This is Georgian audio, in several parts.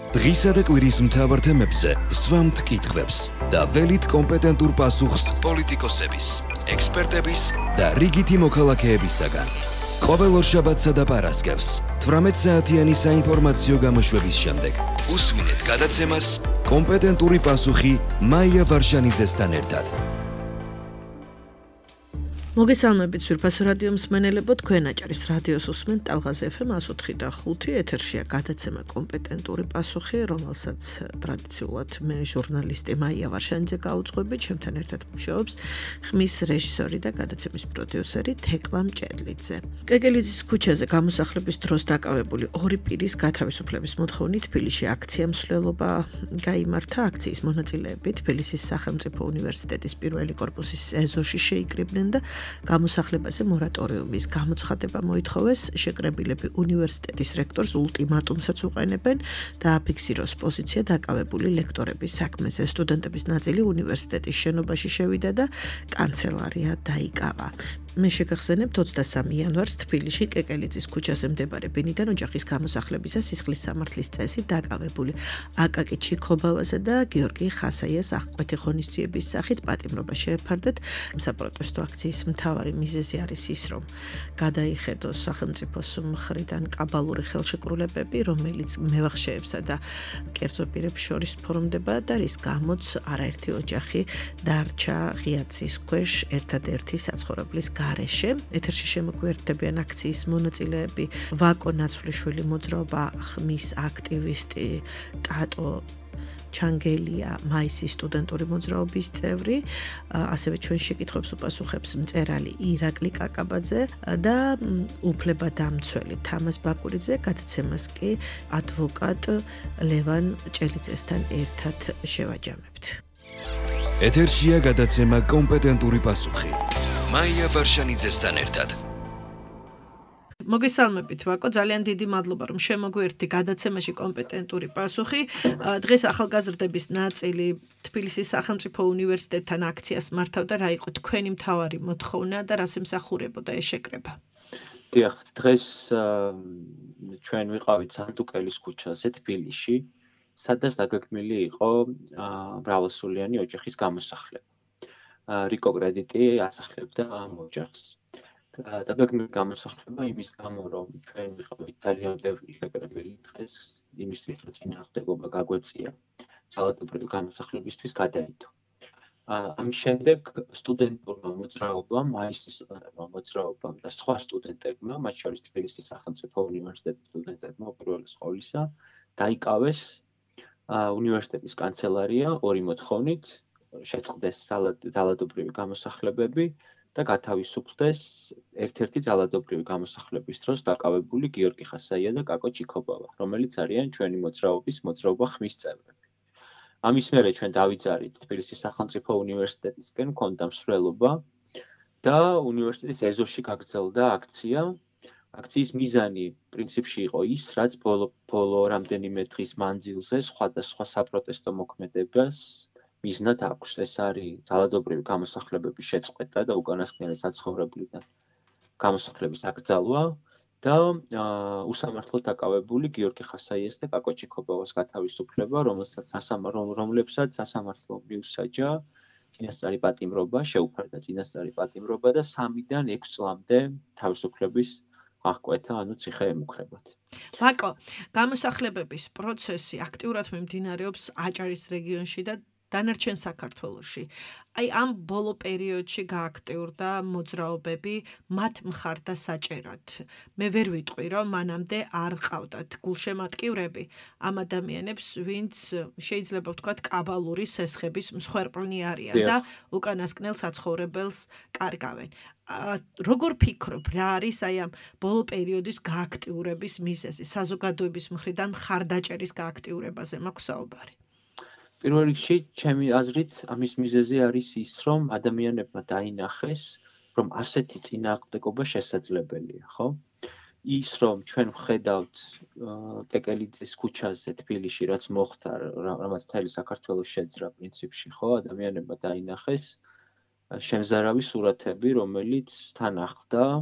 დღისა და კვირის მთავარ თემებზე სვამთ კითხვებს და ველით კომპეტენტურ პასუხს პოლიტიკოსების, ექსპერტების და რიგითი მოქალაქეებისაგან. ყოველ ორშაბათსა და პარასკევს 18 საათიანი საინფორმაციო გამოშვების შემდეგ უსმინეთ გადაცემას კომპეტენტური პასუხი მაია ვარშანიძესთან ერთად. მოგესალმებით სვირფასო რადიო მსმენელებო, თქვენ აჭარის რადიოს უსმენთ ტალღაზ FM 104.5 ეთერშია გადაცემა კომპეტენტური პასუხი, რომელსაც ტრადიციულად მე ჟურნალისტი მაია ვარშანიძე გაუძღვები, ჩემთან ერთად მუშაობს ხმის რეჟისორი და გადაცემის პროდიუსერი თეკლა მჭედლიძე. კეკელიძის ქუჩაზე გამოსახლების დროს დაკავებული ორი პირის გათავისუფლების მოთხოვნით თბილისში აქცია მსვლელობა გაიმართა. აქციის მონაწილეები თბილისის სახელმწიფო უნივერსიტეტის პირველი კორპუსის ეზოში შეიკრიბნენ და გამოსახლებაზე მორატორიუმის გამოცხადება მოითხოვეს. შეკრებილები უნივერსიტეტის რექტორს ულტიმატუმსაც უყენებენ და აფიქსიროს პოზიცია დაკავებული ლექტორების საქმეზე. სტუდენტების ნაწილი უნივერსიტეტის შენობაში შევიდა და კანცელარია დაიკავა. მე შეგახსენებთ 23 იანვარს თბილისში კეკელიძის ქუჩაზე მდებარე ბინიდან ოჯახის გამოსახლებისა სისხლის სამართლის წესი დაკავებული აკაკი ჩიქობავაზე და გიორგი ხასაიას აღკვეთი ღონისძიების სახით პატიმრობა შეეფარდეთ. საპროტესტო აქციის მთავარი მიზეზი არის ის, რომ გადაიხედოს სახელმწიფოს მხრიდან კაბალური ხელშეკრულებები, რომელიც მევახშეებსა და კერძო პირებს შორის ფორმდება და რის გამოც არაერთი ოჯახი დარჩა ღია ცის ქვეშ ერთადერთი საცხოვრებლის გარეშე. ეთერში შემოგვიერთდებიან აქციის მონაწილეები ვაკო ნაცვლიშვილი, მოძრაობა ხმის აქტივისტი ტატო ჩანგელია, მაისის სტუდენტური მოძრაობის წევრი, ასევე ჩვენ შეკითხვებს უპასუხებს მწერალი ირაკლი კაკაბაძე და უფლებადამცველი თამაზ ბაკურიძე. გადაცემას კი ადვოკატ ლევან ჭელიძესთან ერთად შევაჯამებთ. ეთერშია გადაცემა კომპეტენტური პასუხი მაია ვარშანიძესთან ერთად. მოგესალმებით ვაკო, ძალიან დიდი მადლობა რომ შემოგვიერთდი გადაცემაში კომპეტენტური პასუხი. დღეს ახალგაზრდების ნაწილი თბილისის სახელმწიფო უნივერსიტეტთან აქციას მართავდა. რა იყო თქვენი მთავარი მოთხოვნა და რას ემსახურებოდა ეს შეკრება? დიახ, დღეს ჩვენ ვიყავით სანდუკელის ქუჩაზე თბილისში, სადაც დაგეგმილი იყო მრავალსულიანი ოჯახის გამოსახლება. რიკო კრედიტი ასახლებდა ამ ოჯახს. დაგეგმილი გამოსახლება იმის გამო, რომ ჩვენ ვიყავით ძალიან ბევრი შეკრებილი დღეს, იმისთვის რომ წინააღმდეგობა გაგვეწია ძალადობრივი გამოსახლებისთვის გადაიდო. ამის შემდეგ სტუდენტურმა მოძრაობამ, მაისის სტუდენტურმა მოძრაობამ და სხვა სტუდენტებმა, მათ შორის თბილისის სახელმწიფო უნივერსიტეტის სტუდენტებმა უპირველეს ყოვლისა, დაიკავეს უნივერსიტეტის კანცელარია ორი მოთხოვნით, შეწყდეს ძალადობრივი გამოსახლებები და გათავისუფლდეს ერთ-ერთი ძალადობრივი გამოსახლების დროს დაკავებული გიორგი ხასაია და კაკო ჩიქობავა, რომელიც არიან ჩვენი მოძრაობის მოძრაობა ხმის წევრები. ამის მერე ჩვენ დავიძარით თბილისის სახელმწიფო უნივერსიტეტისკენ, მქონდა მსვლელობა და უნივერსიტეტის ეზოში გაგრძელდა აქცია. აქციის მიზანი პრინციპში იყო ის, რაც ბოლო რამდენიმე დღის მანძილზე სხვადასხვა საპროტესტო მოქმედებას მიზნად აქვს. ეს არის ძალადობრივი გამოსახლებების შეწყვეტა და უკანასკნელი საცხოვრებლიდან გამოსახლების აკრძალვა და უსამართლოდ დაკავებული გიორგი ხასაიას და კაკო ჩიქობავას გათავისუფლება, რომლებსაც სასამართლო მიუსაჯა წინასწარი პატიმრობა, შეუფარდა წინასწარი პატიმრობა და 3-დან 6 წლამდე თავისუფლების აღკვეთა, ანუ ციხე ემუქრებათ. ვაკო, გამოსახლებების პროცესი აქტიურად მიმდინარეობს აჭარის რეგიონში და დანარჩენ საქართველოში. აი ამ ბოლო პერიოდში გააქტიურდა მოძრაობები მათ მხარდასაჭერად. მე ვერ ვიტყვი, რომ მანამდე არ ყავდათ გულშემატკივრები ამ ადამიანებს, ვინც შეიძლება ვთქვათ კაბალური სესხების მსხვერპლნი არიან და უკანასკნელ საცხოვრებელს კარგავენ. როგორ ფიქრობ, რა არის აი ამ ბოლო პერიოდის გააქტიურების მიზეზი? საზოგადოების მხრიდან მხარდაჭერის გააქტიურებაზე მაქვს საუბარი. პირველ რიგში, ჩემი აზრით, ამის მიზეზი არის ის, რომ ადამიანებმა დაინახეს, რომ ასეთი წინააღმდეგობა შესაძლებელია, ხო? ის, რომ ჩვენ ვხედავთ კეკელიძის ქუჩაზე თბილისში, რაც მოხდა, რამაც მთელი საქართველოს შეძრა პრინციპში, ხო? ადამიანებმა დაინახეს შემზარავი სურათები, რომელიც თან ახლდა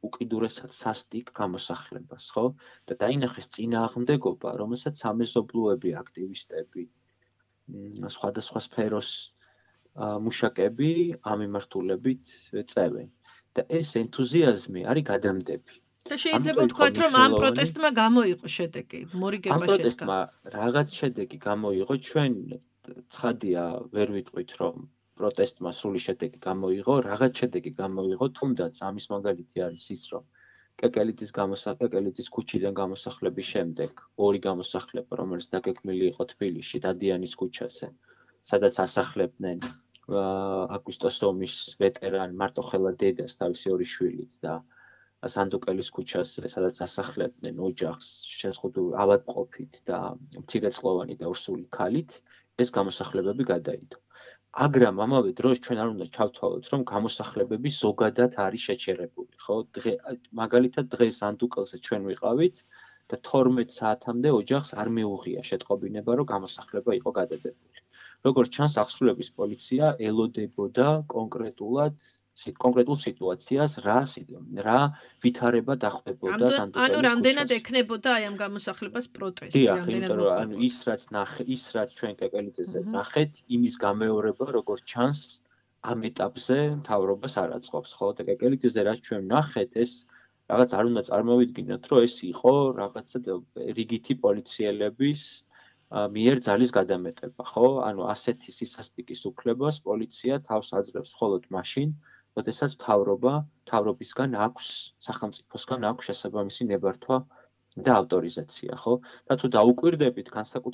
უკიდურესად სასტიკ გამოსახლებას, ხო? და დაინახეს წინააღმდეგობა, რომელსაც სამეზობლოები, აქტივისტები, სხვადასხვა სფეროს მუშაკები ამ მიმართულებით წევენ. და ეს ენთუზიაზმი არის გადამდები. და შეიძლება ვთქვათ, რომ ამ პროტესტმა გამოიყო შედეგი, მორიგება ამ პროტესტმა რაღაც შედეგი გამოიღო, ჩვენ ცხადია ვერ ვიტყვით, რომ პროტესტმა სრული შედეგი გამოიღო, რაღაც შედეგი გამოიღო, თუნდაც ამის მაგალითი არის ის, რომ კეკელიძის ქუჩიდან გამოსახლების შემდეგ ორი გამოსახლება, რომელიც დაგეგმილი იყო თბილისში, დადიანის ქუჩაზე, სადაც ასახლებდნენ აგვისტოს ომის ვეტერან მარტოხელა დედას თავისი ორი შვილით და სანდუკელის ქუჩაზე, სადაც ასახლებდნენ ოჯახს შეზღუდული ავადმყოფით და მცირეწლოვანი და ორსული ქალით, ეს გამოსახლებები გადაიდო. მაგრამ ამავე დროს ჩვენ არ უნდა ჩავთვალოთ, რომ გამოსახლებები ზოგადად არის შეჩერებული, ხო? მაგალითად დღეს სანდუკელზე ჩვენ ვიყავით და 12 საათამდე ოჯახს არ მიუღია შეტყობინება, რომ გამოსახლება იყო გადადებული. როგორც ჩანს, აღსრულების პოლიცია ელოდებოდა კონკრეტულ სიტუაციას, რა ვითარება დახვდებოდა სანდუკელის ქუჩაზე. ანუ რამდენად ექნებოდა აი ამ გამოსახლებას პროტესტი, რამდენად მოკლდა. ის რაც ჩვენ კეკელიძეზე ნახეთ, იმის გამეორება, როგორც ჩანს, ამ ეტაპზე მთავრობას არ აწყობს, ხო? და კეკელიძეზე რაც ჩვენ ნახეთ, ეს რაღაც არ უნდა წარმოვიდგინოთ, რომ ეს იყო რაღაცა რიგითი პოლიციელების მიერ ძალის გადამეტება, ხო? ანუ ასეთი სისასტიკის უფლებას პოლიცია თავს აძლევს მხოლოდ მაშინ, როდესაც მთავრობისგან აქვს, სახელმწიფოსგან აქვს შესაბამისი ნებართვა და ავტორიზაცია, ხო? და თუ დაუკვირდებით,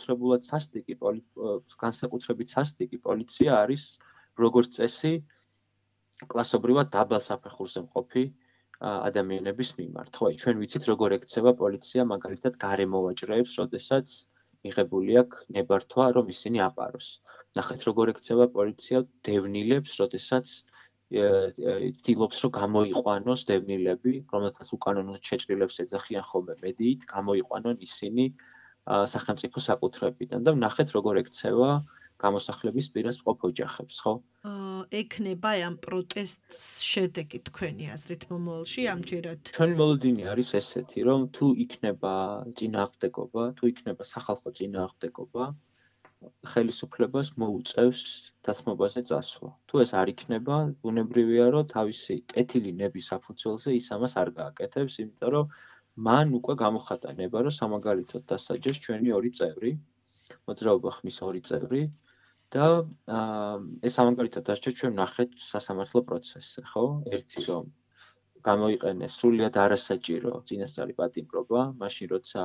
განსაკუთრებით სასტიკი პოლიცია არის როგორც წესი კლასობრივად დაბალ საფეხურზე მყოფი ადამიანების მიმართ, ხო? ჩვენ ვიცით როგორ ექცევა პოლიცია მაგალითად გარემოვაჭრეებს, როდესაც მიღებული აქვს ნებართვა, რომ ისინი აპაროს. ნახეთ როგორ ექცევა პოლიცია დევნილებს, როდესაც ცდილობს, რომ გამოიყვანოს დევნილები, რომელთაც უკანონოდ შეჭრილებს ეძახიან ხოლმე მედიით, გამოიყვანონ ისინი სახელმწიფო საკუთრებიდან და ნახეთ როგორ ექცევა გამოსახლების პირას მყოფ ოჯახებს, ხო? ექნება ამ პროტესტს შედეგი თქვენი აზრით მომავალში ამჯერად? ჩვენი მოლოდინი არის ესეთი, რომ თუ იქნება წინააღმდეგობა, თუ იქნება სახალხო წინააღმდეგობა, ხელისუფლებას მოუწევს დათმობაზე წასვლა. თუ ეს არ იქნება, ბუნებრივია, რომ თავისი კეთილი ნების საფუძველზე ის ამას არ გააკეთებს, იმიტომ რომ მან უკვე გამოხატა ნება, რომ სამაგალითოდ დასაჯეს ჩვენი ორი წევრი, მოძრაობა ხმის ორი წევრი და ეს სამაგალითოდ დასჯა ჩვენ ნახეთ სასამართლო პროცესზე, ხო? ერთი რომ გამოიყენეს სრულიად არასაჭირო წინასწარი პატიმრობა, მაშინ როცა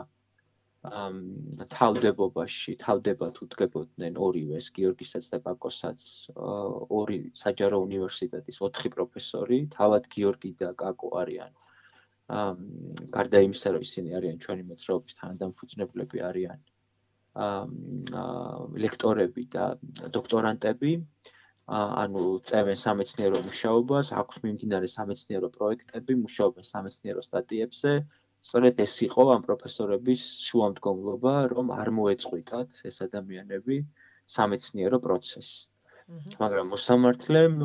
თავდებად უდგებოდნენ ორივეს, გიორგისაც და კაკოსაც, ორი საჯარო უნივერსიტეტის 4 პროფესორი, თავად გიორგი და კაკო არიან. გარდა იმისა, რომ ისინი არიან ჩვენი მოძრაობის თანადამფუძნებლები, არიან ლექტორები და დოქტორანტები, ანუ წევენ სამეცნიერო მუშაობას, აქვს მიმდინარე სამეცნიერო პროექტები, მუშაობენ სამეცნიერო სტატიებზე. სწორედ ეს იყო ამ პროფესორების შუამდგომლობა, რომ არ მოეწყვიტათ ეს ადამიანები სამეცნიერო პროცესს. მაგრამ მოსამართლემ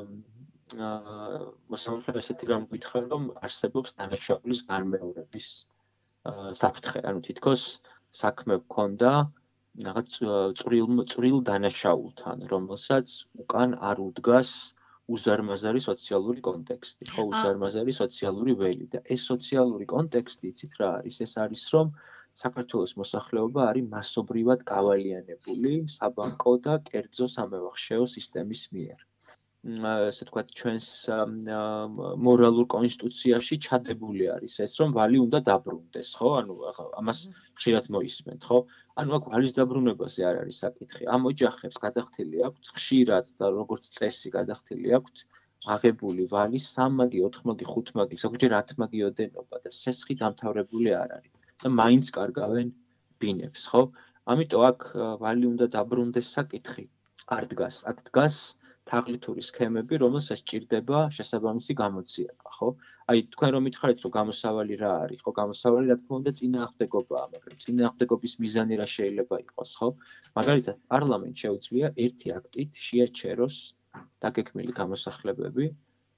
ესეთი რამ გითხრა, რომ არსებობს დანაშაულის განმეორების საფრთხე, ანუ თითქოს საქმე გქონდა რაღაც წვრილ დანაშაულთან, რომელსაც უკან არ უდგას უზარმაზარი სოციალური კონტექსტი, ხო, უზარმაზარი სოციალური ველი და ეს სოციალური კონტექსტი, იცით რა არის? ეს არის, რომ საქართველოს მოსახლეობა არის მასობრივად გავალიანებული საბანკო და კერძო სამევახშეო სისტემის მიერ. ესე ვთქვათ, ჩვენს მორალურ კონსტიტუციაში ჩადებული არის ეს, რომ ვალი უნდა დაბრუნდეს, ხო? ანუ ამას ხშირად მოისმენთ, ხო? ანუ აქ ვალის დაბრუნებაზე არ არის საკითხი. ამ ოჯახებს გადახდილი აქვთ ხშირად და როგორც წესი გადახდილი აქვთ აღებული ვალი 3 მაგი, 4 მაგი, 5 მაგი, ზოგჯერ 10 მაგი ოდენობა და სესხი დამთავრებული არ არის. და მაინც კარგავენ ბინებს, ხო? ამიტომ აქ ვალი უნდა დაბრუნდეს საკითხი არ დგას. აქ დგას თაღლითური სქემები, რომელსაც ჭირდება შესაბამისი გამოცდილება, ხო? აი თქვენ რომ მითხარით, რომ გამოსავალი რა არის, ხო? გამოსავალი რა თქმა უნდა წინააღმდეგობაა, მაგრამ წინააღმდეგობის მიზანი რა შეიძლება იყოს, ხო? მაგალითად, პარლამენტს შეუძლია ერთი აქტით შეაჩეროს დაგეგმილი გამოსახლებები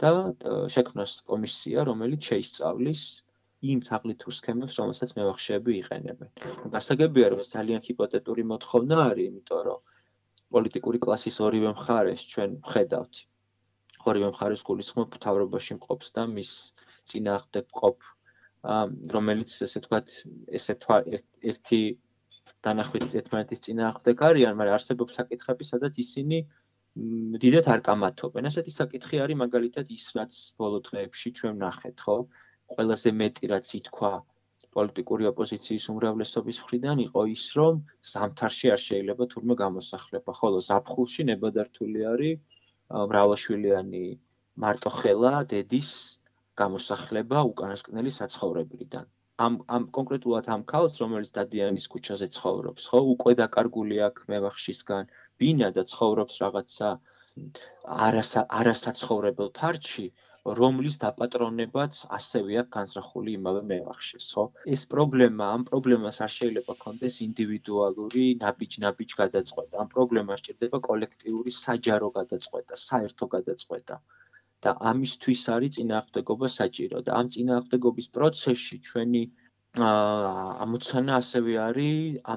და შექმნას კომისია, რომელიც შეისწავლის იმ თაღლითურ სქემებს, რომელსაც მევახშეები იყენებენ. გასაგებია, რომ ეს ძალიან ჰიპოთეტური მოთხოვნა არის, იმიტომ რომ პოლიტიკური კლასის ორივე მხარეს ჩვენ ვხედავთ. ორივე მხარეს გულისხმობ მთავრობაში მყოფს და მის წინააღმდეგ მყოფ, რომელიც ესე ვთქვათ, ერთი დანახვით ერთმანეთის წინააღმდეგ არიან, მაგრამ არსებობს საკითხები, სადაც ისინი დიდად არ კამათობენ. ასეთი საკითხი არის მაგალითად ის, რაც ბოლო დღეებში ჩვენ ვნახეთ, ხო? ყველაზე მეტი რაც ითქვა პოლიტიკური ოპოზიციის უმრავლესობის მხრიდან იყო ის, რომ ზამთარში არ შეიძლება თურმე გამოსახლება, ხოლო ზაფხულში ნებადართული არის მრავალშვილიანი მარტოხელა დედის გამოსახლება უკანასკნელი საცხოვრებლიდან. ამ კონკრეტულად ამ ქალს, რომელიც დადიანის ქუჩაზე ცხოვრობს, ხო, უკვე დაკარგული აქვს მევახშისგან ბინა და ცხოვრობს რაღაცა არასაცხოვრებელ ფარჩში, რომლის დაპატრონებაც ასევე აქვს განზრახული იმავე მევახშეს, ხო? ეს პრობლემა, ამ პრობლემას არ შეიძლება კონდეს ინდივიდუალური ნაბიჯ გადაწყვეტა. ამ პრობლემას სჭირდება კოლექტიური საჯარო გადაწყვეტა, საერთო გადაწყვეტა. და ამისთვის არის წინააღმდეგობა საჭირო და ამ წინააღმდეგობის პროცესში ჩვენი ამოცანა ასევე არის ამ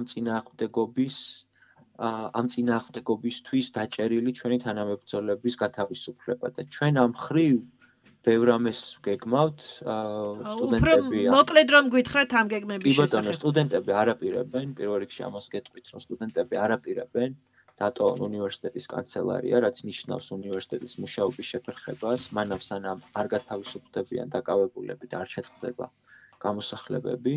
წინააღმდეგობისთვის დაჭერილი ჩვენი თანამებრძოლების გათავისუფლება და ჩვენ ამ ხრივ ბევრ ამას გეგმავთ სტუდენტები მოკლედ რომ გითხრათ ამ გეგმების შესახებ სტუდენტები არაპირებენ პირველ რიგში ამას გეტყვით რომ სტუდენტები არაპირებენ დატო უნივერსიტეტის კანცელარია, რაც ნიშნავს უნივერსიტეტის მუშაობის შეფერხებას, მანამ სანამ არ გათავისუფლდებიან დაკავებულები და არ შეწყდება გამოსახლებები.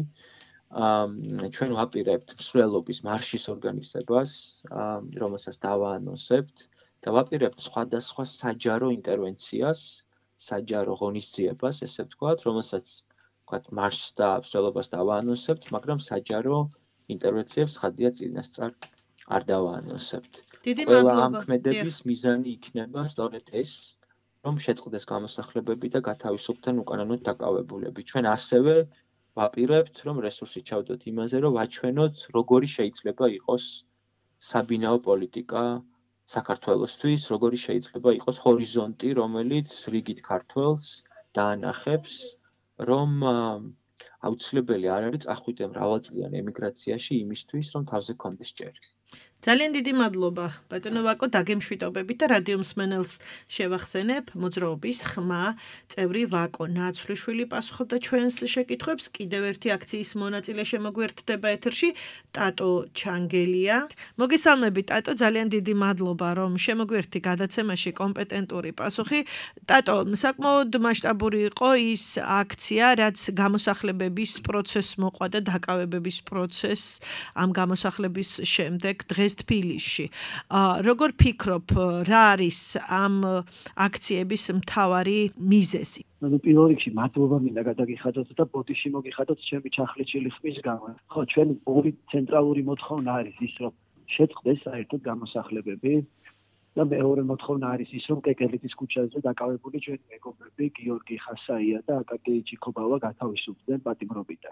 ჩვენ ვაპირებთ მსვლელობის მარშის ორგანიზებას, რომელსაც დავაანონსებთ და ვაპირებთ სხვადასხვა საჯარო ინტერვენციას, საჯარო ღონისძიებას, ესე ვთქვათ, რომელსაც ვთქვათ მარშს და მსვლელობას დავაანონსებთ, მაგრამ საჯარო ინტერვენციებს ხადია წინასწარ არ დავაანონსებთ. ყველა ამ ქმედების მიზანი იქნება სწორედ ეს, რომ შეწყდეს გამოსახლებები და გათავისუფლდნენ უკანონოდ დაკავებულები. ჩვენ ასევე ვაპირებთ, რომ რესურსი ჩავდოთ იმაზე, რომ ვაჩვენოთ, როგორი შეიძლება იყოს საბინაო პოლიტიკა საქართველოსთვის, როგორი შეიძლება იყოს ჰორიზონტი, რომელიც რიგით ქართველს დაანახებს, რომ აუცილებელი არ არის წახვიდე მრავალწლიან ემიგრაციაში იმისთვის, რომ თავზე კონდეს ჭერი. ძალიან დიდი მადლობა ბატონო ვაკო დაგემშვიდობებით და რადიო მსმენელს შევახსენებ მოძრაობის ხმა წევრი ვაკო ნაცვლიშვილი პასუხობდა ჩვენს შეკითხვებს კიდევ ერთი აქციის მონაწილე შემოგვერთდება ეთერში ტატო ჩანგელია მოგესალმებით ტატო ძალიან დიდი მადლობა რომ შემოგვერთი გადაცემაში კომპეტენტური პასუხი ტატო საკმაოდ მასშტაბური იყო ის აქცია რაც გამოსახლებების პროცესს მოყვა და დაკავებების პროცესს ამ გამოსახლების შემდეგ დღეს თბილისში. როგორ ფიქრობ, რა არის ამ აქციების მთავარი მიზეზი? პირველ რიგში მადლობა მინდა გადაგიხადოთ და ბოდიში მოგიხადოთ ჩემი ჩახლეჩილი ხმის გამო. ხო, ჩვენ ორი ცენტრალური მოთხოვნა არის ის, რომ შეწყდეს საერთოდ გამოსახლებები და მეორე მოთხოვნა არის ის, რომ კეკელიძის ქუჩაზე დაკავებული ჩვენი მეგობრები გიორგი ხასაია და აკაკი ჩიქობავა გათავისუფლდნენ პატიმრობიდან.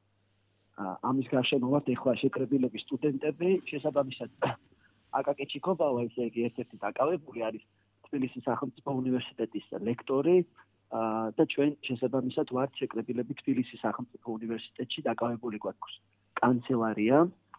ამის გარშემო ვართ ეხლა შეკრებილები სტუდენტები, შესაბამისად აკაკი ჩიქობავა ესე იგი ერთ-ერთი დაკავებული არის თბილისის სახელმწიფო უნივერსიტეტის ლექტორი და ჩვენ შესაბამისად ვართ შეკრებილები თბილისის სახელმწიფო უნივერსიტეტში დაკავებული გვაქვს კანცელარია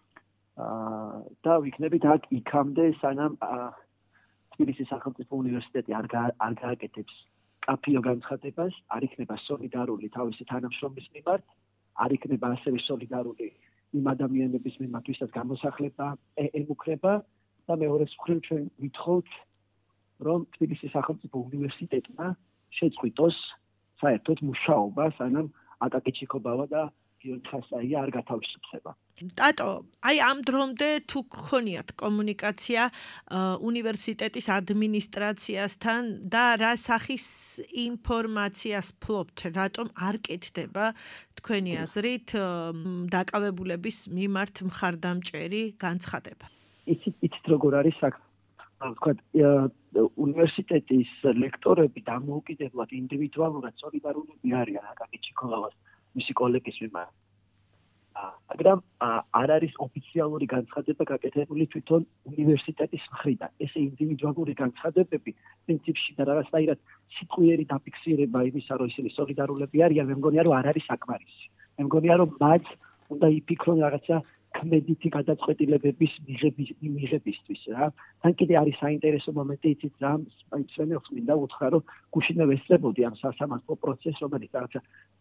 და ვიქნებით აქ იქამდე სანამ თბილისის სახელმწიფო უნივერსიტეტი არ გააკეთებს კაფეო განცხადებას, არ იქნება სოლიდარული თავისი თანამშრომლის მიმართ არ იქნება ასევე სოლიდარული იმ ადამიანების მიმართ, ვისაც გამოსახლება ემუქრება და მეორე მხრივ ჩვენ ვითხოვთ, რომ თბილისის სახელმწიფო უნივერსიტეტმა შეწყვიტოს საერთოდ მუშაობა, სანამ აკაკი ჩიქობავა და გიორგი ხასაია არ გათავისუფლდება. ტატო, აი ამ დრომდე თუ გქონიათ კომუნიკაცია უნივერსიტეტის ადმინისტრაციასთან და რა სახის ინფორმაციას ფლობთ, რატომ არ კეთდება თქვენი აზრით დაკავებულების მიმართ მხარდამჭერი განცხადება? იცით როგორ არის ვთქვათ, უნივერსიტეტის ლექტორები დამოუკიდებლად ინდივიდუალურად სოლიდარული არიან აკაკი ჩიქობავას მისი კოლეგის მიმართ. მაგრამ არ არის ოფიციალური განცხადება გაკეთებული თვითონ უნივერსიტეტის მხრიდან. ესე ინდივიდუალური განცხადებები პრინციპში და რაღაცნაირად სიტყვიერი დაფიქსირება იმისა, რომ ისინი სოლიდარულები არიან, მე მგონია, რომ არ არის საკმარისი. მე მგონია, რომ მათ უნდა იფიქრონ რაღაცა ქმედითი გადაწყვეტილებების მიღებისთვის რა. თან კიდე არის საინტერესო მომენტი იცით რა, სვენელს მინდა უთხრა, რომ გუშინე ვესწრებოდი ამ სასამართლო პროცესს, რომელიც რაღაცა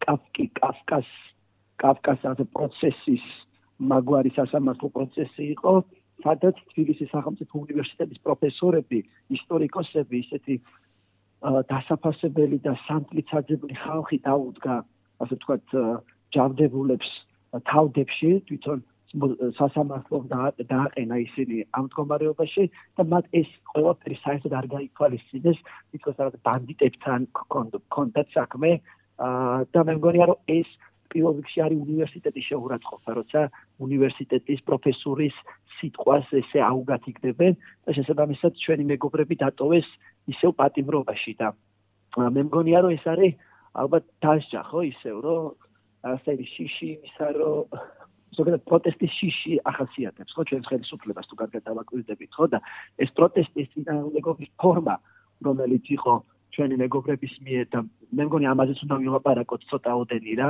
კავკასიის პროცესის მაგვარი სასამართლო პროცესი იყო, სადაც თბილისის სახელმწიფო უნივერსიტეტის პროფესორები, ისტორიკოსები, ისეთი დასაფასებელი და სამწლიცაძებული ხალხი დაუდგა, ასე ვთქვათ, ჯავდებულებს თავდებში, თვითონ სასამართლომ დააყენა ისინი ამ მდგომარეობაში და მათ ეს ყველაფერი საერთოდ არ გაითვალისწინეს, თითქოს რაღაც ბანდიტებთან ჰქონდათ საქმე და მე მგონია, რომ ეს პირველ რიგში არის უნივერსიტეტის შეურაცხყოფა, როცა უნივერსიტეტის პროფესორის სიტყვას ესე აუგად იქნებენ და შესაბამისად ჩვენი მეგობრები დატოვეს ისევ პატიმრობაში და მე მგონია, რომ ეს არის ალბათ დასჯა, ხო, ისევ რომ ასე შიში იმისა, რომ ზოგადად პროტესტის შიში ახასიათებს, ხო, ჩვენს ხელისუფლებას თუ კარგად დავაკვირდებით, ხო, და ეს პროტესტის წინააღმდეგობის ფორმა, რომელიც იყო ჩვენი მეგობრების მიერ და მე მგონი ამაზეც უნდა ვილაპარაკოთ ცოტაოდენი რა,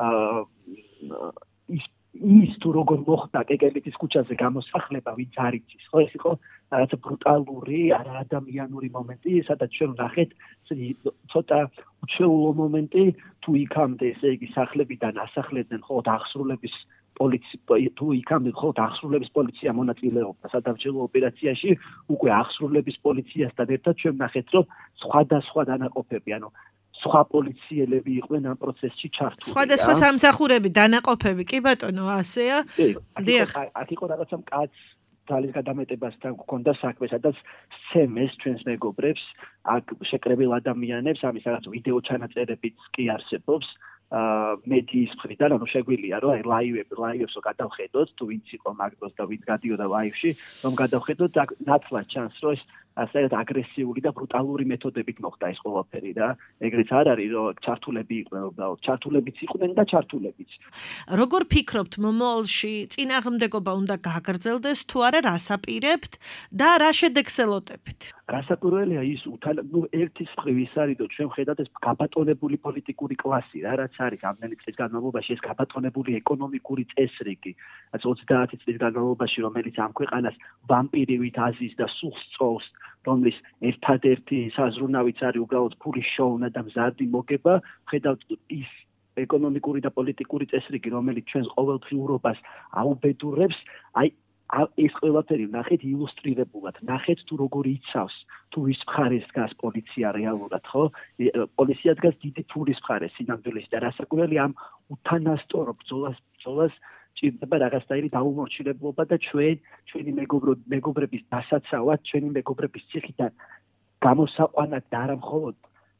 ის თუ როგორ მოხდა კეკელიძის ქუჩაზე გამოსახლება, ვინც არ იცის, ხო, ეს იყო რაღაცა ბრუტალური, არაადამიანური მომენტი, სადაც ჩვენ ვნახეთ ცოტა უჩვეულო მომენტი, თუ იქამდე, ესე იგი, სახლებიდან ასახლებდნენ მხოლოდ აღსრულების თუ იქამდე მხოლოდ აღსრულების პოლიცია მონაწილეობდა სადამსჯელო ოპერაციაში, უკვე აღსრულების პოლიციასთან ერთად ჩვენ ვნახეთ, რომ სხვადასხვა დანაყოფები, ანუ სხვა პოლიციელები იყვნენ ამ პროცესში ჩართული. სხვადასხვა სამსახურები, დანაყოფები, კი ბატონო, ასეა. დიახ. აქ იყო რაღაცა მკაც ძალის გადამეტებასთან გქონდა საქმე, სადაც სცემეს ჩვენს მეგობრებს, აქ შეკრებილ ადამიანებს, ამის რაღაც ვიდეო ჩანაწერებიც კი არსებობს. მედიის მხრიდან, ანუ შეგვიძლია, რომ აი ლაივებს გადავხედოთ, თუ ვინც იყო მაგდროს და ვინც გადიოდა ლაივში, რომ გადავხედოთ, ნაცვლად ჩანს, რომ ეს ასე აგრესიული და ბრუტალური მეთოდებით მოხდა ეს ყველაფერი და ეგრეც არ არის, რომ ჩართულები იყვნენ, უბრალოდ ჩართულებიც იყვნენ და ჩართულებიც. როგორ ფიქრობთ, მომავალში წინააღმდეგობა უნდა გაგრძელდეს თუ არა, რას აპირებთ და რა შედეგს ელოდებით? გასაკვირველია ის ერთის მხრივ ის არის, რომ ჩვენ ვხედავთ ეს გაბატონებული პოლიტიკური კლასი, რაც არის ამდენი წლის განმავლობაში, ეს გაბატონებული ეკონომიკური წესრიგი, რაც 30 წლის განმავლობაში, რომელიც ამ ქვეყანას ვამპირივით აზის და სულს წოვს, რომლის ერთადერთი საზრუნავიც არის უბრალოდ ფულის შოვნა და მზარდი მოგება, ვხედავთ ის ეკონომიკური და პოლიტიკური წესრიგი, რომელიც ჩვენს ყოველდღიურობას აუბედურებს, აი ეს ყველაფერი ნახეთ ილუსტრირებულად, ნახეთ თუ როგორი იცავს, თუ ვის მხარეს დგას პოლიცია რეალურად, ხო? პოლიცია დგას დიდი ფულის მხარეს, სინამდვილეში და რასაკვირველია ამ უთანასწორო ბრძოლას ჭირდება რაღაცნაირი დაუმორჩილებლობა და ჩვენი მეგობრების დასაცავად, ჩვენი მეგობრების ციხიდან გამოსაყვანად და არა მხოლოდ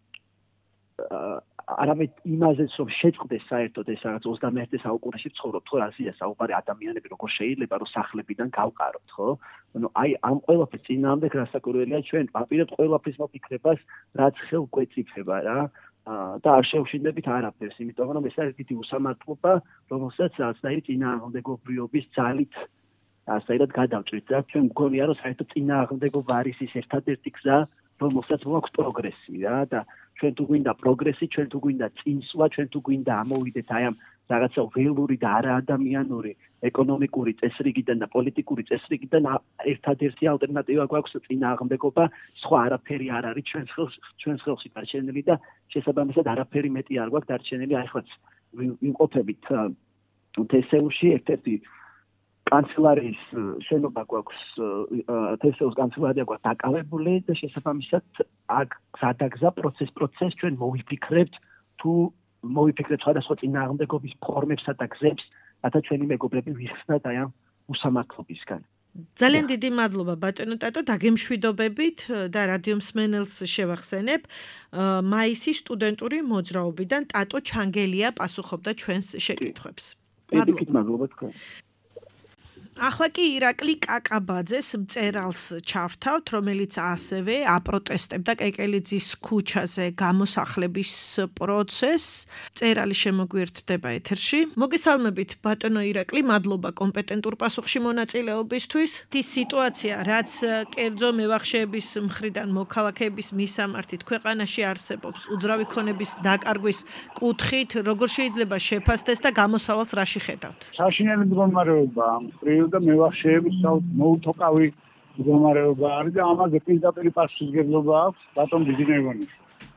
არამედ იმაზეც, რომ შეწყდეს საერთოდ ეს რაღაც 21 საუკუნეში ცხოვრობთ, ხო, აზია საუბარი ადამიანები როგორ შეიძლება რომ სახლებიდან გავყაროთ, ხო? ანუ აი ამ ყველაფრის წინააღმდეგ რასაკვირველია ჩვენ ვაპირებთ ყველაფრის მოფიქრებას, რაც ხელგვეწიფება რა. და არ შევშინდებით არაფერს, იმიტომ რომ ეს არის დიდი უსამართლობა, რომელსაც რაღაცნაირი წინააღმდეგობრიობის ძალით ასაირად გადავჭრით და ჩვენ მგონია, რომ საერთოდ წინააღმდეგობა არის ის ერთადერთი გზა, რომელსაც მოაქვს პროგრესი რა და ჩვენ თუ გვინდა პროგრესი, ჩვენ თუ გვინდა წინსვლა, ჩვენ თუ გვინდა ამოვიდეთ აი ამ რაღაცა ველური და არაადამიანური ეკონომიკური წესრიგიდან და პოლიტიკური წესრიგიდან ერთადერთი ალტერნატივა გვაქვს წინააღმდეგობა, სხვა არაფერი არ არის ჩვენს ხელში დარჩენილი და შესაბამისად არაფერი მეტი არ გვაქვს დარჩენილი. აი ხლაც ვიმყოფებით თესეულში ერთ-ერთი კანცელარიის შენობა გვაქვს, თესეულის კანცელარია გვაქვს დაკავებული და შესაბამისად აქ გზადაგზა პროცეს ჩვენ მოვიფიქრებთ თუ მოვიფიქრებთ სხვადასხვა წინააღმდეგობის ფორმებსა და გზებს, რათა ჩვენი მეგობრები ვიხსნათ აი ამ უსამართლობისგან. ძალიან დიდი მადლობა ბატონო ტატო, დაგემშვიდობებით და რადიო მსმენელს შევახსენებ, მაისის სტუდენტური მოძრაობიდან ტატო ჩანგელია პასუხობდა ჩვენს შეკითხვებს. მადლობა თქვენ. ახლა კი ირაკლი კაკაბაძეს მწერალს ჩავრთავთ, რომელიც ასევე აპროტესტებდა კეკელიძის ქუჩაზე გამოსახლების პროცესს. წერალი შემოგვიერთდება ეთერში. მოგესალმებით ბატონო ირაკლი, მადლობა კომპეტენტურ პასუხში მონაწილეობისთვის. ის სიტუაცია, რაც კერძო მევახშეების მხრიდან მოქალაქეების მისამართით ქვეყანაში არსებობს, უძრავი ქონების დაკარგვის კუთხით, როგორ შეიძლება შეფასდეს და გამოსავალს რაში ხედავთ? საშინელი მდგომარეობა და მევახშეების მოუთოყავი მდგომარეობა არის და ამაზე პირდაპირ პასუხისმგებლობა აქვს ბატონ ბიძინეევანის.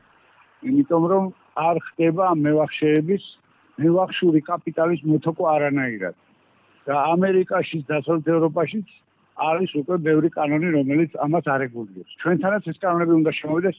იმიტომ რომ არ ხდება მევახშეების მევახშური კაპიტალის მოთოყვა არანაირად. და ამერიკაშიც და დასავლეთ ევროპაშიც არის უკვე ბევრი კანონი, რომელიც ამას არეგულირებს. ჩვენთანაც ეს კანონები უნდა შემოვიდეს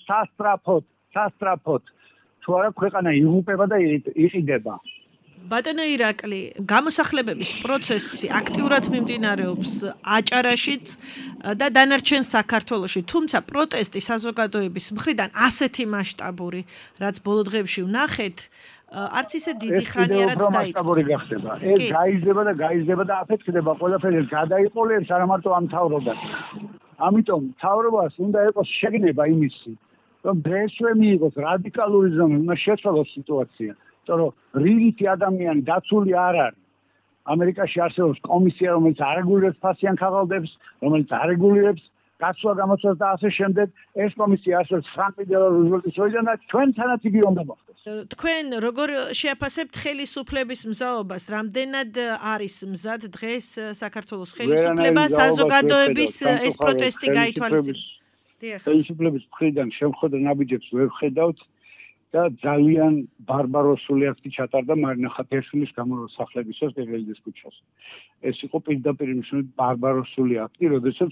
სასტრაფოდ. თუ არა ქვეყანა იღუპება და იყიდება. ბატონო ირაკლი, გამოსახლებების პროცესი აქტიურად მიმდინარეობს აჭარაშიც და დანარჩენ საქართველოში, თუმცა პროტესტი საზოგადოების მხრიდან ასეთი მასშტაბური, რაც ბოლო დღეებში ვნახეთ, არც ისე დიდი ხანია, რაც დაიწყო. მასშტაბური გახდება. ეს გაიზრდება და აფეთქდება ყველაფერი გადაიყოლებს არა მარტო ამ მთავრობას. ამიტომ მთავრობას უნდა იყოს შეგნება იმისი, რომ დღესვე მიიღოს რადიკალური ზონა, უნდა შეცვალოს სიტუაცია. Toro რიგითი ადამიანი დაცული არ არის. ამერიკაში არსებობს კომისია, რომელიც არეგულირებს ფასიან ქაღალდებს, რომელიც არეგულირებს გაცვლა გამოცვლას და ასე შემდეგ. ეს კომისია არსებობს ფრანკლინ დელო რუზველტის დროიდან და ჩვენთანაც იგი უნდა მოხდეს. თქვენ როგორ შეაფასებთ ხელისუფლების მზაობას? რამდენად არის მზად დღეს საქართველოს ხელისუფლება საზოგადოების ეს პროტესტი გაითვალისწინოს? ხელისუფლების მხრიდან შემხედრ ნაბიჯებს ვერ ხედავთ. და ძალიან ბარბაროსული აქტი ჩატარდა მარინა ხათიაშვილის გამოსახლებისას კეკელიძის ქუჩაზე. ეს იყო პირდაპირ მნიშვნელობით ბარბაროსული აქტი, როდესაც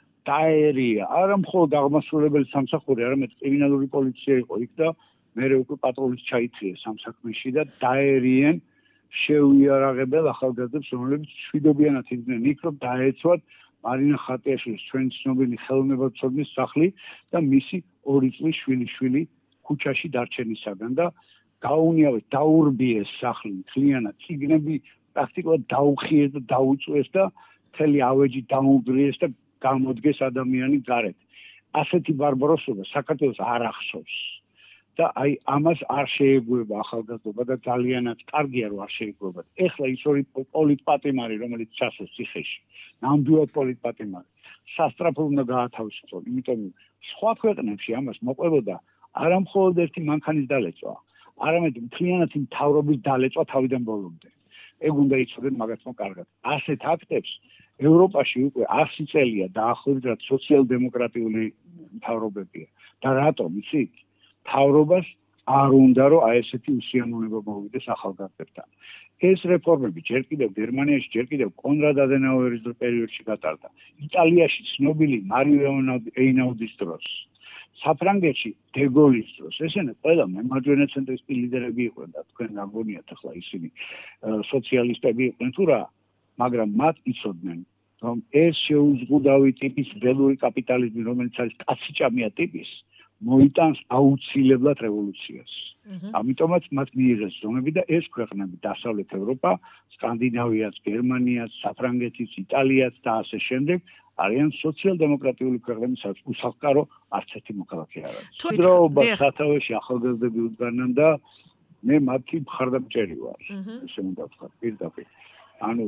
დაერია არა მხოლოდ აღმასრულებელი სამსახური, არამედ კრიმინალური პოლიცია იყო იქ და მერე უკვე პატრულის ჩაითრიეს ამ საქმეში და დაერიენ შეუიარაღებელ ახალგაზრდებს, რომლებიც შვიდობიანად იდგნენ იქ, რომ დაეცვათ მარინა ხათიაშვილის ჩვენი ცნობილი ხელოვნებაცოდნის სახლი და მისი 2 წლის შვილიშვილი ქუჩაში დარჩენისაგან და გაუნიავეს, დაურბიეს სახლი, მთლიანად ციგნები პრაქტიკულად დაუხიეს და დაუწვეს და მთელი ავეჯი დაუნგრიეს და გამოდგეს ადამიანი გარეთ. ასეთი ბარბაროსობა საქართველოს არ ახსოვს. და აი ამას არ შეეგუება ახალგაზრდობა და ძალიანაც კარგია რომ არ შეეგუება. ეხლა ის ორი პოლიტპატიმარი, რომელიც ჩასვეს ციხეში, ნამდვილად პოლიტპატიმარი, სასტრაფოდ უნდა გაათავისუფლოს. იმიტომ სხვა ქვეყნებში ამას მოყვებოდა არა მხოლოდ ერთი მანქანის დალეწვა, არამედ მთლიანად მთავრობის დალეწვა თავიდან ბოლომდე. ეგ უნდა იცოდეთ მაგაც კარგად. ასეთ აქტებს ევროპაში უკვე 100 წელია დაახლოებით, რაც სოციალ-დემოკრატიული მთავრობებია. და რატომ იცით? მთავრობას არ უნდა რომ აი ესეთი უსიამოვნება მოვიდეს ახალგაზრდებთან. ეს რეფორმები ჯერ კიდევ გერმანიაში, ჯერ კიდევ კონრად ადენაუერის პერიოდში გატარდა. იტალიაში ცნობილი მარიო ეინაუდის დროს. საფრანგეთში დეგოლის დროს ესენი ყველა მემარჯვენე ცენტრისტი ლიდერები იყვნენ და თქვენ გაგონიათ ახლა ისინი სოციალისტები იყვნენ თუ რა, მაგრამ მათ იცოდნენ რომ ეს შეუზღუდავი ტიპის ველური კაპიტალიზმი, რომელიც არის კაციჭამია ტიპის, მოიტანს აუცილებლად რევოლუციას. ამიტომაც მათ მიიღეს ზომები და ეს ქვეყნები დასავლეთ ევროპა, სკანდინავიაც, გერმანიაც, საფრანგეთიც, იტალიაც და ასე შემდეგ არიან სოციალ-დემოკრატიული ქვეყნები, სადაც უსახკარო არც ერთი მოქალაქე არ არის. დროობა სათავეში ახალგაზრდები უდგანან და მე მათი მხარდამჭერი ვარ. ესე უნდა ვთქვა პირდაპირ. ანუ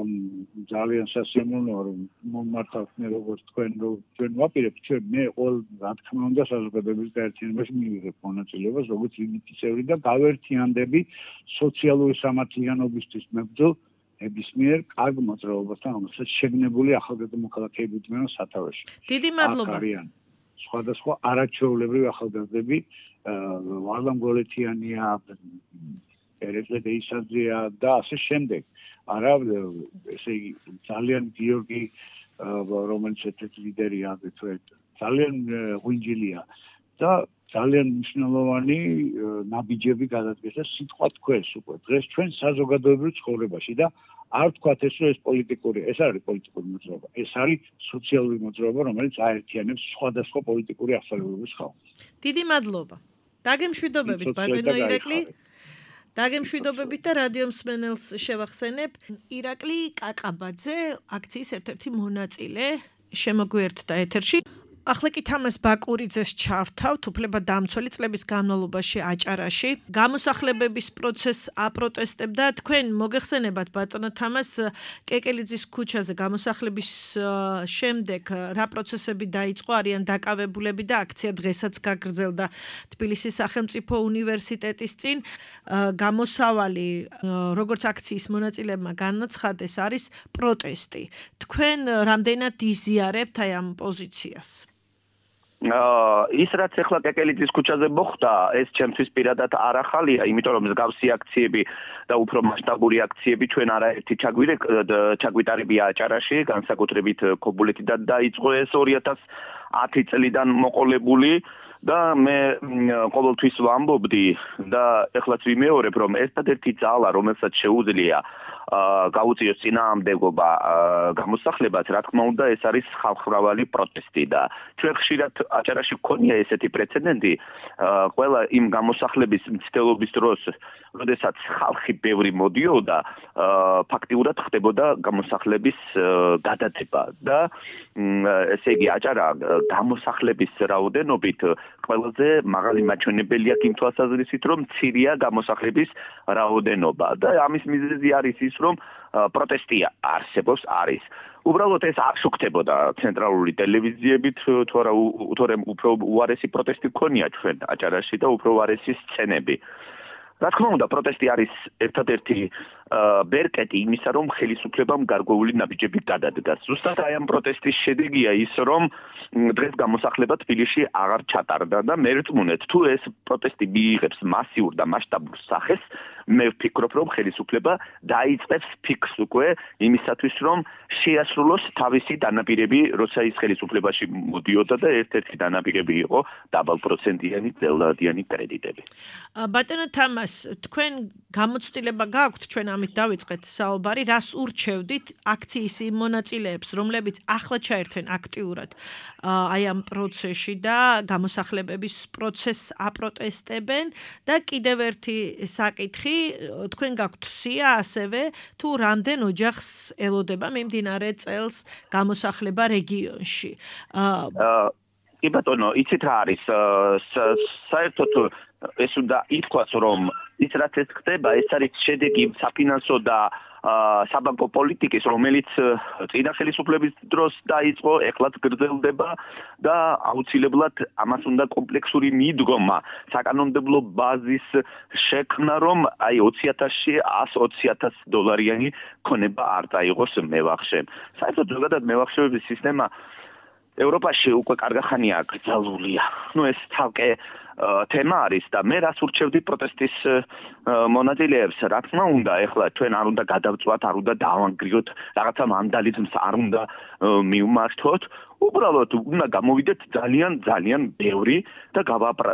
ძალიან სასიამოვნოა რომ მომმართავთ მე როგორც თქვენ ჩვენ ვაპირებთ ჩვენ მე ყოველ რა თქმა უნდა საზოგადოების გაერთიანებაში მივიღებ მონაწილეობას როგორც ლიმიტის წევრი და გავერთიანდები სოციალური სამართლიანობისთვის მებრძოლ ნებისმიერ კარგ მოძრაობასთან, რომელსაც შეგნებული ახალგაზრდა მოქალაქეები უდგნენ სათავეში. დიდი მადლობა. სხვადასხვა არაჩვეულებრივი ახალგაზრდები, ვარლამ გოლეთიანია, ერეკლე დეისაძეა და ასე შემდეგ. არა, ესე იგი ძალიან გიორგი, რომელიც ერთ-ერთი ლიდერია აგრეთვე, ძალიან ღვინჯილია და ძალიან მნიშვნელოვანი ნაბიჯები გადადგეს და სიტყვა თქვენს უკვე დღეს ჩვენ საზოგადოებრივ ცხოვრებაში და არ თქვათ ეს რომ ეს პოლიტიკური, ეს არის პოლიტიკური მოძრაობა, ეს არის სოციალური მოძრაობა, რომელიც აერთიანებს სხვადასხვა პოლიტიკური აღსალებების ხალხს. დიდი მადლობა. დაგემშვიდობებით ბატონო ირაკლი. დაგემშვიდობებით და რადიო მსმენელს შევახსენებ. ირაკლი კაკაბაძე, აქციის ერთ-ერთი მონაწილე, შემოგვიერთდა ეთერში. ახლა კი თამას ბაკურიძეს ჩართავთ, უფლებადამცველი წლების განმავლობაში აჭარაში. გამოსახლებების პროცესს აპროტესტებდა. თქვენ მოგეხსენებათ ბატონო თამას კეკელიძის ქუჩაზე გამოსახლების შემდეგ რა პროცესები დაიწყო, არიან დაკავებულები და აქცია დღესაც გაგრძელდა თბილისის სახელმწიფო უნივერსიტეტის წინ. გამოსავალი, როგორც აქციის მონაწილებმა განაცხადეს, არის პროტესტი. თქვენ რამდენად იზიარებთ აი ამ პოზიციას? ის რაც ახლა კეკელიძის ქუჩაზე მოხდა, ეს ჩემთვის პირადად არ ახალია, იმიტომ რომ მსგავსი აქციები და უფრო მასშტაბური აქციები ჩვენ არაერთი ჩაგვიტარებია აჭარაში, განსაკუთრებით ქობულეთიდან დაიწყო ეს 2010 წლიდან მოყოლებული და მე ყოველთვის ვამბობდი და ეხლაც ვიმეორებ, რომ ერთადერთი ძალა, რომელსაც შეუძლია გაუწიოს წინააღმდეგობა გამოსახლებას, რა თქმა უნდა, ეს არის ხალხმრავალი პროტესტი და ჩვენ ხშირად აჭარაში გქონია ესეთი პრეცედენტი, ყველა იმ გამოსახლების მცდელობის დროს, როდესაც ხალხი ბევრი მოდიოდა, ფაქტიურად ხდებოდა გამოსახლების გადადება და ესე იგი აჭარა გამოსახლების რაოდენობით ყველაზე მაღალი მაჩვენებელია იმ თვალსაზრისით, რომ მცირეა გამოსახლების რაოდენობა და ამის მიზეზი არის ის, რომ პროტესტი არსებობს, არის. უბრალოდ ეს არ შუქდებოდა ცენტრალური ტელევიზიებით, თორემ უფრო უარესი პროტესტი გქონია ჩვენ აჭარაში და უფრო უარესი სცენები. რა თქმა უნდა, პროტესტი არის ერთადერთი ბერკეტი იმისა, რომ ხელისუფლებამ გარკვეული ნაბიჯები გადადგას. ზუსტად აი ამ პროტესტის შედეგია ის, რომ დღეს გამოსახლება თბილისში აღარ ჩატარდა და მე ვწმუნეთ, თუ ეს პროტესტი მიიღებს მასიურ და მასშტაბურ სახეს, მე ვფიქრობ, რომ ხელისუფლება დაიწყებს ფიქს უკვე იმისათვის, რომ შეასრულოს თავისი დანაპირები, როცა ის ხელისუფლებაში მოდიოდა და ერთ-ერთი დანაპირები იყო დაბალპროცენტიანი ძელადიანი კრედიტები. ბატონო თამას, თქვენ გამოცდილება გაქვთ, ჩვენ ამით დავიწყეთ საუბარი, რას ურჩევდით აქციის იმ მონაწილეებს, რომლებიც ახლა ჩაერთენ აქტიურად აი ამ პროცესში და გამოსახლებების პროცესს აპროტესტებენ და კიდევ ერთი საკითხი, თქვენ გაქვთ სია ასევე თუ რამდენ ოჯახს ელოდება მიმდინარე წელს გამოსახლება რეგიონში? კი ბატონო, იცით რა არის, საერთოდ ეს უნდა ითქვას, რომ ის რაც ეს ხდება, ეს არის შედეგი საფინანსო და საბანკო პოლიტიკის, რომელიც წინა ხელისუფლების დროს დაიწყო, ეხლაც გრძელდება და აუცილებლად ამას უნდა კომპლექსური მიდგომა, საკანონმდებლო ბაზის შექმნა, რომ აი 20,000-ში 120,000 დოლარიანი ქონება არ დაიღოს მევახშე. საერთოდ ზოგადად მევახშეების სისტემა ევროპაში უკვე კარგი ხანია გრძელულია. ეს თავკე თემა არის და მე რას ურჩევდი პროტესტის მონაწილეებს, რა თქმა უნდა, ეხლა ჩვენ არ უნდა გადავწვათ, არ უნდა დავანგრიოთ, რაღაცა ვანდალიზმს არ უნდა მივმართოთ, უბრალოდ უნდა გამოვიდეთ ძალიან ბევრი და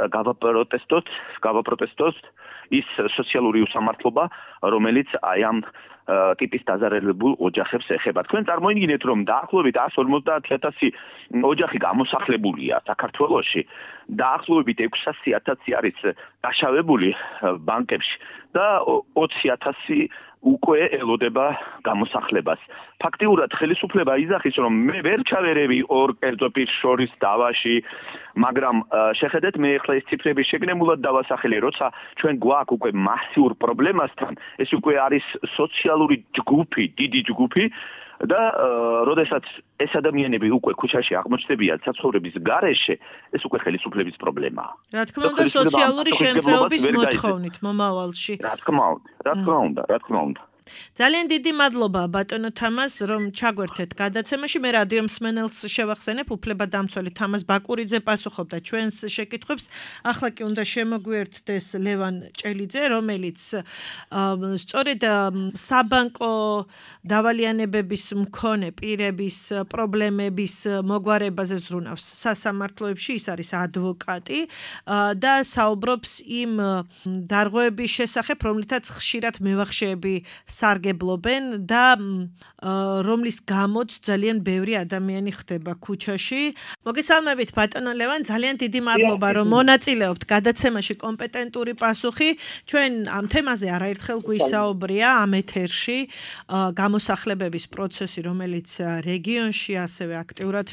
გავაპროტესტოთ ის სოციალური უსამართლობა, რომელიც აი ამ ტიპის დაზარალებულ ოჯახებს ეხება. თქვენ წარმოიდგინეთ, რომ დაახლოებით 150,000 ოჯახი გამოსახლებულია საქართველოში, დაახლოებით 600,000 არის დაშავებული ბანკებში და 20,000 უკვე ელოდება გამოსახლებას. ფაქტიურად ხელისუფლება იზახის, რომ მე ვერ ჩავერევი ორ კერძო პირს შორის დავაში, მაგრამ შეხედეთ, მე ახლა ეს ციფრები შეგნებულად დავასახელე, როცა ჩვენ გვაქვს უკვე მასიურ პრობლემასთან, ეს უკვე არის სოციალური ჯგუფი, დიდი ჯგუფი და როდესაც ეს ადამიანები უკვე ქუჩაში აღმოჩნდებიან საცხოვრების გარეშე, ეს უკვე ხელისუფლების პრობლემაა. რა თქმა უნდა, სოციალური შემწეობის მოთხოვნით მომავალში. რა თქმა უნდა. ძალიან დიდი მადლობა ბატონო თამას, რომ ჩაგვერთეთ გადაცემაში. მე რადიო მსმენელს შევახსენებ, უფლებადამცველი თამას ბაკურიძე პასუხობდა ჩვენს შეკითხვებს. ახლა კი უნდა შემოგვიერთდეს ლევან ჭელიძე, რომელიც სწორედ საბანკო დავალიანებების მქონე პირების პრობლემების მოგვარებაზე ზრუნავს სასამართლოებში, ის არის ადვოკატი და საუბრობს იმ დარღვევების შესახებ, რომლითაც ხშირად მევახშეები სარგებლობენ და რომლის გამოც ძალიან ბევრი ადამიანი ხდება ქუჩაში. მოგესალმებით ბატონო ლევან, ძალიან დიდი მადლობა რომ მონაწილეობთ გადაცემაში კომპეტენტური პასუხი. ჩვენ ამ თემაზე არაერთხელ გვისაუბრია ამ ეთერში გამოსახლებების პროცესი, რომელიც რეგიონში ასევე აქტიურად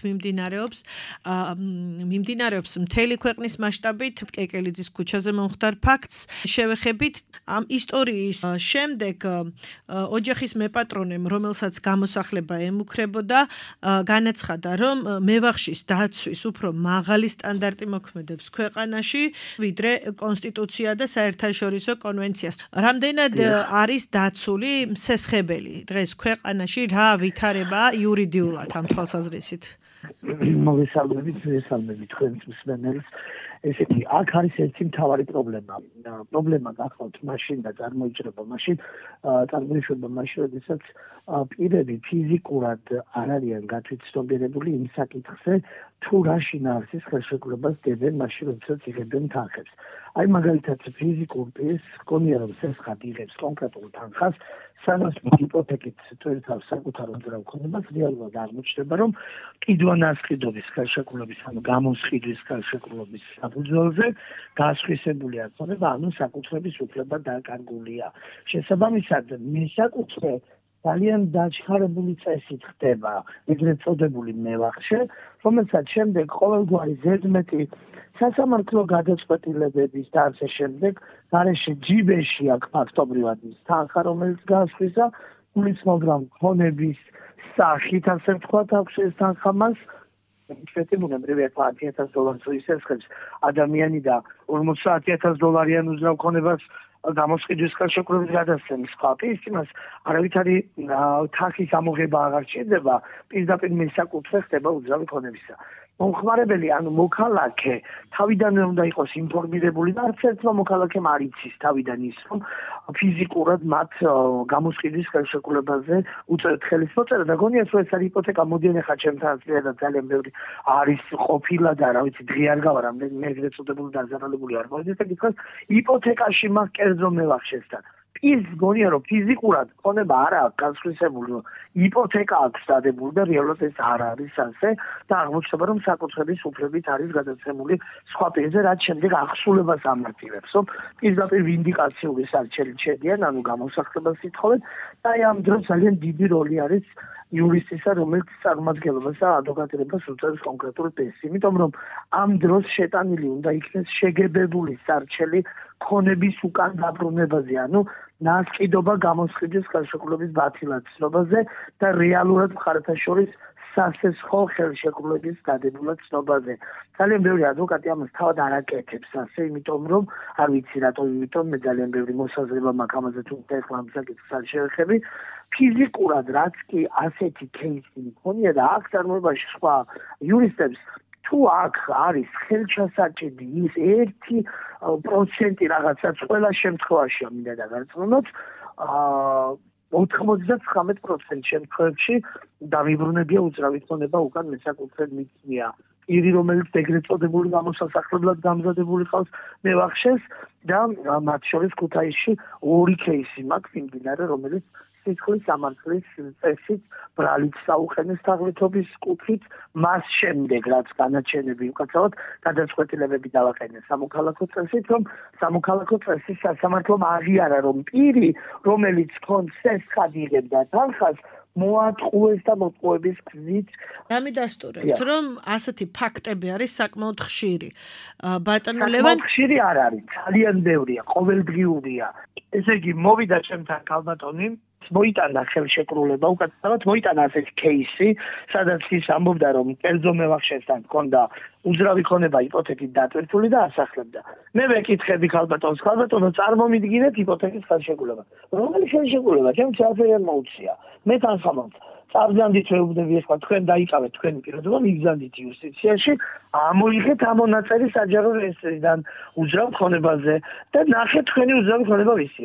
მიმდინარეობს მთელი ქვეყნის მასშტაბით. კეკელიძის ქუჩაზე მომხდარ ფაქტს შევეხებით. ამ ისტორიის შემდეგ ოჯახის მეპატრონემ, რომელსაც გამოსახლება ემუქრებოდა, განაცხადა, რომ მევახშის დაცვის უფრო მაღალი სტანდარტი მოქმედებს ქვეყანაში, ვიდრე კონსტიტუცია და საერთაშორისო კონვენცია. რამდენად არის დაცული მსესხებელი დღეს ქვეყანაში, რა ვითარება იურიდიულად ამ თვალსაზრისით? მოგესალმებით თქვენს მსმენელს. ესეთი აქ არის ერთი მთავარი პრობლემა. პრობლემა გახლავთ მაშინ და წარმოიშვება მაშინ, როდესაც პირები ფიზიკურად არ არიან გათვითცნობიერებული იმ საკითხზე, თუ რა შინაარსის ხელშეკრულებას დებენ მაშინ, როდესაც იღებენ თანხებს. აი მაგალითად ფიზიკურ პირს გონია რომ სესხად იღებს კონკრეტულ თანხას, სადაც იპოთეკით თვითონ საკუთარ უძრავ ქონებას რეალურად აღმოჩნდება, რომ კიდვანას ყიდობის ხელშეკრულების, ანუ გამოსყიდვის ხელშეკრულების საფუძველზე გასხვისებულია ქონება, ანუ საკუთრების უფლება დაკარგულია. შესაბამისად, მისაკუთრე ძალიან დაჩქარებული წესით ხდება ეგრეთ წოდებული მევახშე, რომელსაც შემდეგ ყოველგვარი ზედმეტი სასამართლო გადაწყვეტილებების და ასე შემდეგ გარეშე ჯიბეში აქ ფაქტობრივად ის თანხა, რომელიც გასხვისა, გულისხმობ ქონების სახით, ასე ვთქვათ, აქვს ეს თანხა მას. შეტიმუნებრივია $10,000 ისესხებს ადამიანი და $50,000 უძრავ ქონებას გამოსყიდვის ხელშეკრულების გადასცემის ხალხის იმას არავითარი თანხის ამოღება აღარ შეიძლება, პირდაპირ მისაკუთრე ხდება უძრავი ქონებისა. მომხმარებელი, ანუ მოქალაქე თავიდანვე უნდა იყოს ინფორმირებული და არც ერთმა მოქალაქემ არ იცის თავიდან ის, რომ ფიზიკურად მათ გამოსყიდვის ხელშეკრულებაზე უწევთ ხელის მოწერა და გონიათ რომ ეს არის იპოთეკა, მოდიან ახლა ჩემთან და ძალიან ბევრი არის ყოფილა და რა ვიცი დღე არ გავა რამდენი მე ეგრეთ წოდებული დაზარალებული არ მოვიდეს და გითხრას იპოთეკაში მაგ კერძო მევახშესთან. ის გონია რომ ფიზიკურად ქონება არ აქვს გასხვისებული, რომ იპოთეკა აქვს დადებული და რეალურად ეს არ არის ასე და აღმოჩნდება რომ საკუთრების უფლებით არის გადაცემული სხვა პირზე, რაც შემდეგ აღსულებას ამართლებს, რომ პირდაპირ ვინდიკაციური სარჩელით შედიან, ანუ გამოსახლებას ითხოვენ და აი ამ დროს ძალიან დიდი როლი არის იურისტისა, რომელიც წარმომადგენლობას და ადვოკატირებას უწევს კონკრეტულ ტესტს, იმიტომ რომ ამ დროს შეტანილი უნდა იქნეს შეგებებული სარჩელი ქონების უკან დაბრუნებაზე, ანუ ნასყიდობა გამოსყიდვის ხელშეკრულების ბათილად-ცნობაზე და რეალურად მხარეთა შორის სასესხო ხელშეკრულების დადებულად ცნობაზე. ძალიან ბევრი ადვოკატი ამას თავად არ აკეთებს ასე, იმიტომ რომ არ ვიცი რატომ, იმიტომ მე ძალიან ბევრი მოსაზრება მაქვს ამაზე, თუმცა ახლა ამ საკითხს არ შევეხები. ფიზიკურად რაც კი ასეთი кейსი მქონია და აქ წარმოებაში სხვა იურისტებს თუ აქ არის ხელჩასაჭედი ის 1% რაღაცაც ყველა შემთხვევაში მინდა დაგარწმუნოთ, 99% შემთხვევებში დამიბრუნებია უძრავი ქონება უკან მესაკუთრედ მიწვია. პირი, რომელიც ეგრეთ წოდებული გამოსასახლებლად გამზადებული ყავს მევახშეს და მათ შორის ქუთაისში 2 кейსი მაქვს იმდინარე, რომელიც სიტყვის სამართლის წესით ბრალით საუხენეს თაღლითობის კუთხით, მას შემდეგ რაც განაჩენები უკაცრავად გადაწყვეტილებები დავაყენეს სამოქალაქო წესით, რომ სამოქალაქო წესის სასამართლომ აღიარა, რომ პირი, რომელიც კონსესხად იღებდა თანხას, მოატყუეს და მოტყუების გზით. დამიდასტურებთ, რომ ასეთი ფაქტები არის საკმაოდ ხშირი. ბატონო ლევან, ხშირი არ არის, ძალიან ბევრია, ყოველდღიურია. ესე იგი, მოვიდა ჩემთან ქალბატონი, მოიტანა ხელშეკრულება, უკაცრავად მოიტანა ასეთი кейსი, სადაც ის ამბობდა, რომ კერძო მევახშესთან ჰქონდა უძრავი ქონება იპოთეკით დატვირთული და ასახლებდა. მე ვეკითხები ქალბატონს, ქალბატონო, წარმომიდგინეთ იპოთეკის ხელშეკრულება. რომელი ხელშეკრულება? ჩემს არაფერი არ მოუწია. მე თანხამობ. წარგანდით ვეუბნები ახლა თქვენ დაიკავეთ თქვენი პიროვნება, მიგზავნით იუსტიციაში, ამოიღეთ ამ მონაწერი საჯარო რეესტრიდან უძრავ ქონებაზე და ნახეთ თქვენი უძრავი ქონება ვისია.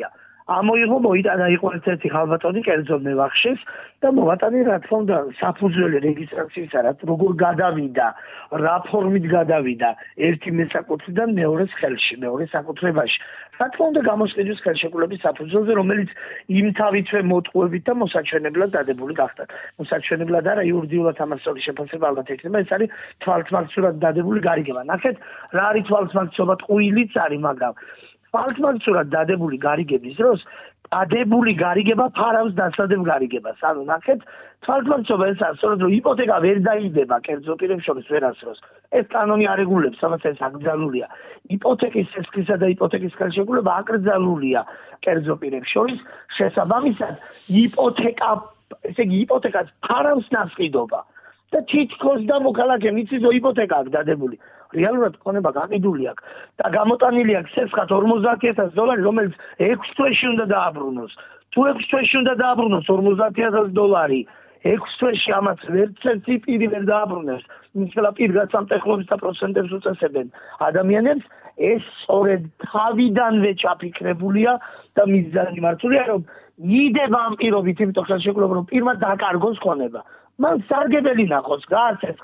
ამოიღო მოიტანა იყო ერთ-ერთი ხალბატონი კერძო მევახშეს და მოვატანი რა თქმა უნდა საფუძველი რეგისტრაციისა რაც როგორ გადავიდა რა ფორმით გადავიდა ერთი მესაკუთრიდან მეორეს ხელში მეორე საკუთრებაში რა თქმა უნდა გამოსყიდვის ხელშეკრულების საფუძველზე რომელიც იმთავითვე მოტყუებით და მოსაჩვენებლად დადებული გახდა მოსაჩვენებლად არა იურიდიულად ამასწორი შეფასება ალბათ ექნება ეს არის თვალთმაგცურად დადებული გარიგება ნახეთ რა არის თვალთმაგცობა ტყუილიც არის მაგრამ თვალთმაგცურად დადებული გარიგების დროს დადებული გარიგება ფარავს დასადებ გარიგებას. ანუ ნახეთ, თვალთმაგცობა ეს არის, რომ იპოთეკა ვერ დაიდება კერძო პირებს შორის ვერასდროს. ეს კანონი არეგულებს, ამას ეს აკრძალულია. იპოთეკის სესხისა და იპოთეკის ხელშეკრულება აკრძალულია კერძო პირებს შორის. შესაბამისად, იპოთეკა, ესე იგი იპოთეკას ფარავს ნასყიდობა. და თითქოს და მოქალაქემ იცის, რომ იპოთეკა აქვს დადებული. რეალურად ქონება გაყიდული აქვს და გამოტანილი აქვს სესხად $50,000, რომელიც 6 თვეში უნდა დააბრუნოს. თუ 6 თვეში უნდა დააბრუნოს $50,000, 6 თვეში ამას ვერცერთი პირი ვერ დააბრუნებს. მისლა პირგაც ამ ტექნოლოგიებს და პროცენტებს უწესებენ ადამიანებს, ეს სწორედ თავიდანვე ჩაფიქრებულია და მიზანი მართულია, რომ იდება ამ პირობით, იმიტომ ხელშეკრულება რომ პირმა დაკარგოს ქონება. მან სარგებელი ნახოს, გააცეცხა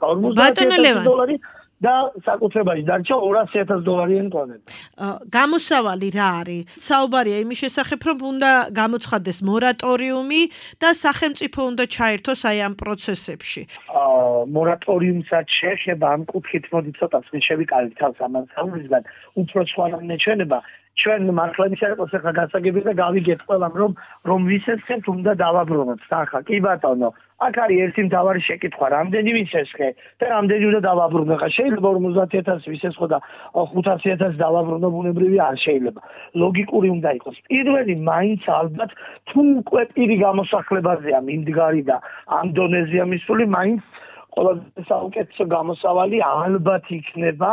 $50,000 და საკუთრებაში დარჩა $200,000 ქონება. გამოსავალი რა არის? საუბარია იმის შესახებ, რომ უნდა გამოცხადდეს მორატორიუმი და სახელმწიფო უნდა ჩაერთოს აი ამ პროცესებში. მორატორიუმსაც შეეხება ამ კუთხით მოდი ცოტა შევიკალეთ თავს ამან საუბრისგან უფრო სხვა რამეჩვენება ჩვენ მართლამისა და ხა გასაგები და გავიგეთ ყველამ რომ ვისესხებთ უნდა დავაბრუნოთ სახა კი ბატონო აქ არის ერთი მთავარი შეკითხვა რამდენი ვისესხე და რამდენი უნდა დავაბრუნო ხა შეიძლება 50,000 ვისესხო და 500,000 დავაბრუნო ბუნებრივი არ შეიძლება ლოგიკური უნდა იყოს პირველი მაინც ალბათ თუ უკვე პირი გამოსახლებაზეა მიმდგარი და ამ დონეზეა მისული მაინც ყველაზე საუკეთესო გამოსავალი ალბათ იქნება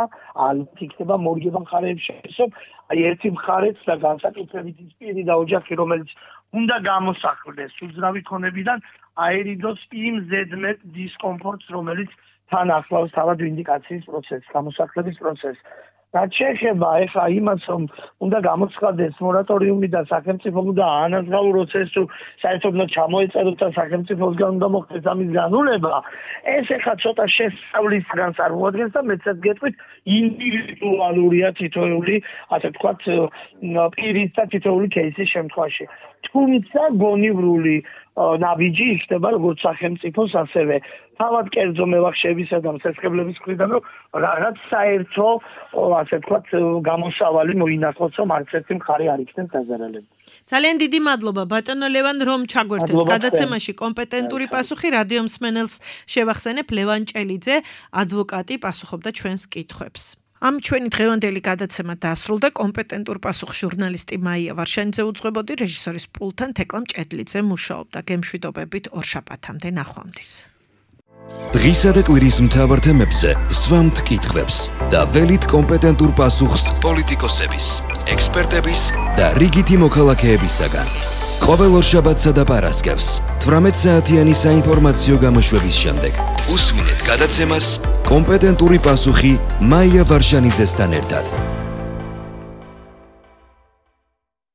მორგება მხარეებს შორის აი ერთი მხარეც და განსაკუთრებით ის პირი და ოჯახი რომელიც უნდა გამოსახლდეს უძრავი ქონებიდან აერიდოს იმ ზედმეტ დისკომფორტს რომელიც თან ახლავს თავად ინდიკაციის პროცესს გამოსახლების პროცესს რაც შეეხება ეხა იმას რომ უნდა გამოცხადდეს მორატორიუმი და სახელმწიფო უნდა აანაზღაუროს ეს თუ საერთოდ უნდა ჩამოეწეროს და სახელმწიფოსგან უნდა მოხდეს ამის განულება ეს ეხა ცოტა შესწავლისგან წარმოადგენს და მეცაც გეტყვით ინდივიდუალურია თითოეული ასე ვთქვათ პირის და თითოეული кейსის შემთხვევაში თუმცა გონივრული ნაბიჯი იქნება როგორც სახელმწიფოს ასევე თავად კერძო მევახშეებისა და მსესხებლების მხრიდან რომ რაღაც საერთო ასე ვთქვათ გამოსავალი მოინახოს რომ არც ერთი მხარე არ იქნებს დაზარალებული. ძალიან დიდი მადლობა ბატონო ლევან რომ ჩაგვერთეთ გადაცემაში კომპეტენტური პასუხი რადიო მსმენელს შევახსენებ ლევან ჭელიძე ადვოკატი პასუხობდა ჩვენს კითხვებს. ამ ჩვენი დღევანდელი გადაცემა დასრულდა კომპეტენტურ პასუხს ჟურნალისტი მაია ვარშანიძე უძღვებოდი რეჟისორის პულტთან თეკლა მჭედლიძე მუშაობდა გემშვიდობებით ორ შაბათამდე ნახვამდის დღისა და კვირის მთავარ თემებზე სვამთ კითხვებს და ველით კომპეტენტურ პასუხს პოლიტიკოსების, ექსპერტების და რიგითი მოქალაქეებისაგან. ყოველ ორშაბათსა და პარასკევს 18 საათიანი საინფორმაციო გამოშვების შემდეგ უსმინეთ გადაცემას კომპეტენტური პასუხი მაია ვარშანიძესთან ერთად.